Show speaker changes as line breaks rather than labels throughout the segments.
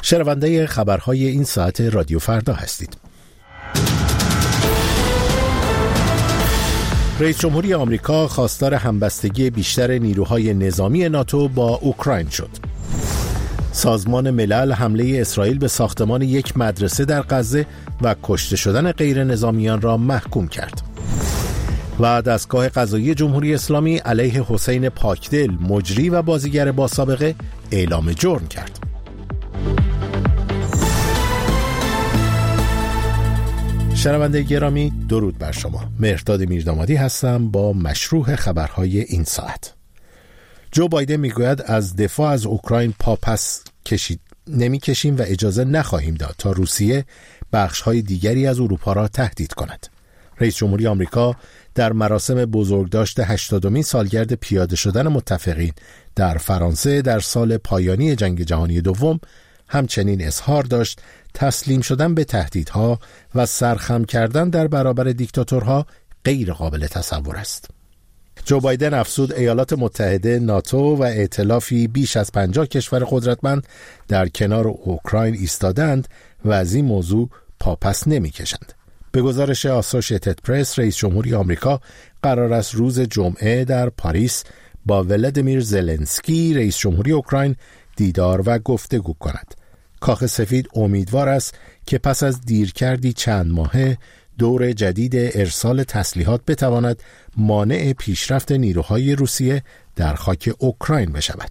شنونده خبرهای این ساعت رادیو فردا هستید. رئیس جمهوری آمریکا خواستار همبستگی بیشتر نیروهای نظامی ناتو با اوکراین شد. سازمان ملل حمله اسرائیل به ساختمان یک مدرسه در غزه و کشته شدن غیر نظامیان را محکوم کرد. و دستگاه قضایی جمهوری اسلامی علیه حسین پاکدل، مجری و بازیگر با سابقه، اعلام جرم کرد. شنونده گرامی، درود بر شما. مهرداد میردامادی هستم با مشروح خبرهای این ساعت. جو بایدن میگوید از دفاع از اوکراین پاپس نمیکشیم و اجازه نخواهیم داد تا روسیه بخش‌های دیگری از اروپا را تهدید کند. رئیس جمهوری آمریکا در مراسم بزرگداشت 80مین سالگرد پیاده شدن متفقین در فرانسه در سال پایانی جنگ جهانی دوم همچنین اظهار داشت تسلیم شدن به تهدیدها و سرخم کردن در برابر دیکتاتورها غیر قابل تصور است. جو بایدن افزود ایالات متحده، ناتو و ائتلافی بیش از 50 کشور قدرتمند در کنار اوکراین ایستادند و از این موضوع پاپس نمی‌کشند. به گزارش آسوشیتد پرس، رئیس جمهوری آمریکا قرار است روز جمعه در پاریس با ولادیمیر زلنسکی، رئیس جمهوری اوکراین، دیدار و گفتگو کند. کاخ سفید امیدوار است که پس از دیرکردی چند ماهه دور جدید ارسال تسلیحات بتواند مانع پیشرفت نیروهای روسیه در خاک اوکراین بشود.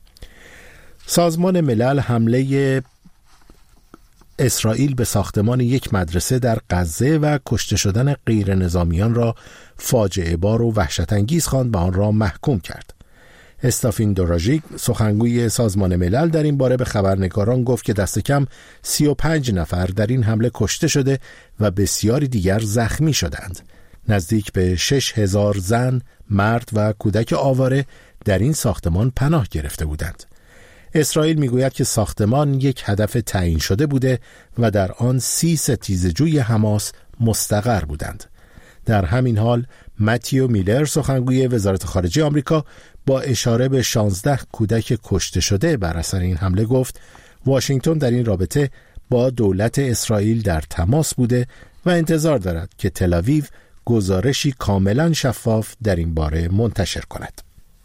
سازمان ملل حمله اسرائیل به ساختمان یک مدرسه در غزه و کشته شدن غیر نظامیان را فاجعه بار و وحشت انگیز خواند و آن را محکوم کرد. استافین دوراژیک، سخنگوی سازمان ملل، در این باره به خبرنگاران گفت که دست کم 35 نفر در این حمله کشته شده و بسیاری دیگر زخمی شدند. نزدیک به 6000 زن، مرد و کودک آواره در این ساختمان پناه گرفته بودند. اسرائیل میگوید که ساختمان یک هدف تعیین شده بوده و در آن 30 ستیزه‌جوی حماس مستقر بودند. در همین حال متیو میلر، سخنگوی وزارت خارجه آمریکا، با اشاره به 16 کودک کشته شده بر اثر این حمله گفت واشنگتن در این رابطه با دولت اسرائیل در تماس بوده و انتظار دارد که تل‌آویو گزارشی کاملا شفاف در این باره منتشر کند.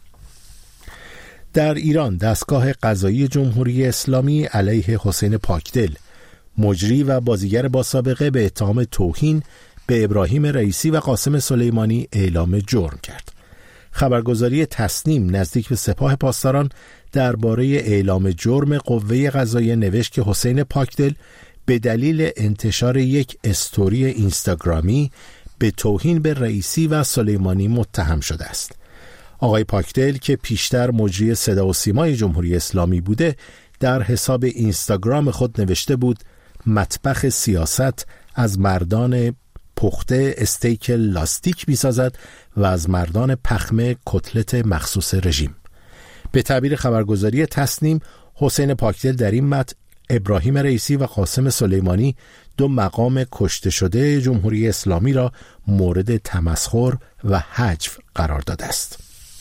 در ایران دستگاه قضایی جمهوری اسلامی علیه حسین پاکدل، مجری و بازیگر با سابقه، به اتهام توهین به ابراهیم رئیسی و قاسم سلیمانی اعلام جرم کرد. خبرگزاری تسنیم نزدیک به سپاه پاسداران درباره اعلام جرم قوه قضاییه نوشت که حسین پاکدل به دلیل انتشار یک استوری اینستاگرامی به توهین به رئیسی و سلیمانی متهم شده است. آقای پاکدل که پیشتر مجری صدا و سیمای جمهوری اسلامی بوده، در حساب اینستاگرام خود نوشته بود مطبخ سیاست از مردان پخته استیک لاستیک می‌سازد و از مردان پخمه کتلت مخصوص رژیم. به تعبیر خبرگزاری تسنیم، حسین پاکدل در این متن ابراهیم رئیسی و قاسم سلیمانی، دو مقام کشته شده جمهوری اسلامی، را مورد تمسخر و حجو قرار داده است.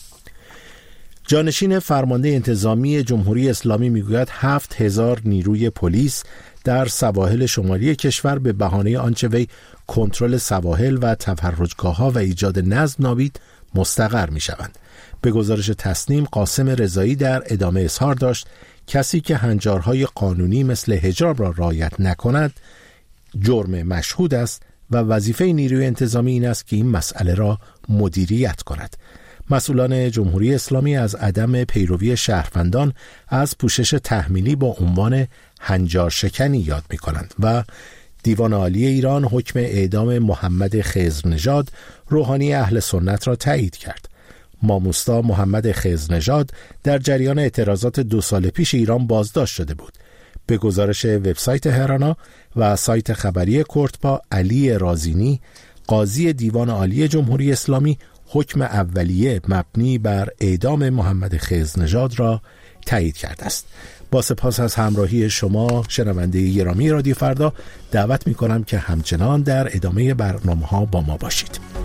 جانشین فرمانده انتظامی جمهوری اسلامی میگوید 7000 نیروی پلیس در سواحل شمالی کشور به بهانه آنچه وی کنترل سواحل و تفرجگاه‌ها و ایجاد نظم نامید مستقر می‌شوند. به گزارش تسنیم، قاسم رضایی در ادامه اظهار داشت کسی که هنجارهای قانونی مثل حجاب را رعایت نکند جرم مشهود است و وظیفه نیروی انتظامی این است که این مسئله را مدیریت کند. مسئولان جمهوری اسلامی از عدم پیروی شهروندان از پوشش تحمیلی با عنوان هنجار شکنی یاد می کنند و دیوان عالی ایران حکم اعدام محمد خضرنژاد، روحانی اهل سنت، را تایید کرد. ماموستا محمد خضرنژاد در جریان اعتراضات 2 سال پیش ایران بازداشت شده بود. به گزارش وبسایت هرانا و سایت خبری کورتپا، علی رازینی، قاضی دیوان عالی جمهوری اسلامی، حکم اولیه مبنی بر اعدام محمد خضرنژاد را تایید کرده است. با سپاس از همراهی شما شنونده گرامی رادیو فردا، دعوت می کنم که همچنان در ادامه برنامه‌ها با ما باشید.